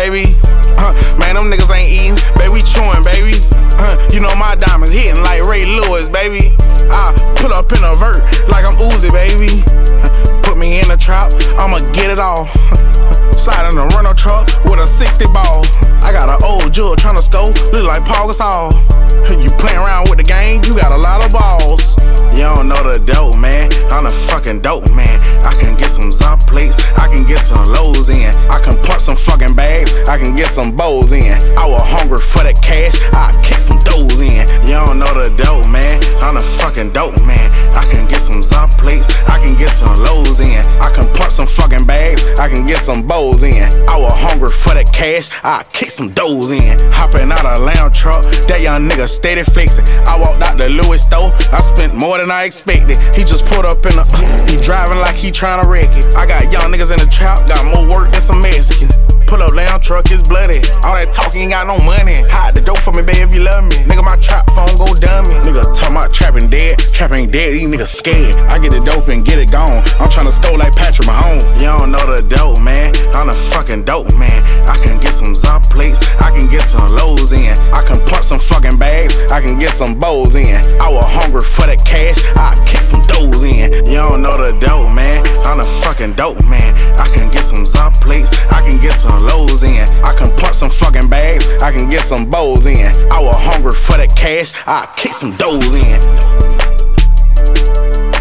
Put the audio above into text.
baby. Man, them niggas ain't eating, baby, we chewing, baby. You know my diamonds hitting like Ray Lewis, baby. I pull up in a vert like I'm Uzi, baby. Put me in the trap, I'ma get it all. Slide in a rental truck with a 60 ball. I got an old jewel tryna score, look like Paul Gasol. You playing around with the game, you got a lot of balls. You don't know the dope, man. I'm the fucking dope, man. I can get some Zop plates, I can get some lows in. I can punch some fucking bags, I can get some bowls in. I was hungry for that cash, I kick some doughs in. You don't know the dope, man. I'm the fucking dope, man. I can get some Zop plates, I can get some lows in. I can punch some fucking bags, I can get some bowls in. I was hungry for that cash, I kick some doughs in. Hopping out a lamb truck, that young nigga steady flexing. I walked out the Louis store, I spent more than I expected. He just pulled up in the, he driving like he tryna wreck it. I got young niggas in the trap, got more work than some Mexicans. Pull up lamb truck, it's bloody. All that talking, ain't got no money. Hide the dope for me, babe, if you love me. Nigga, my trap phone go dummy. Nigga talking about trapping dead, trapping dead, these niggas scared. I get the dope and get it gone. I'm tryna score like Patrick Mahomes. You don't know the dope, man. I'm the fucking dope, man. I can get some Zop plates, I can get some lows in. I can punch some fucking bags, I can get some bowls in. I was hungry for that cash, I kick some doughs in. You don't know the dope, man. I'm the fucking dope, man. I can get some Zop plates, I can get some lows in. I can punch some fucking bags, I can get some bowls in. I was hungry for that cash, I kick some doughs in.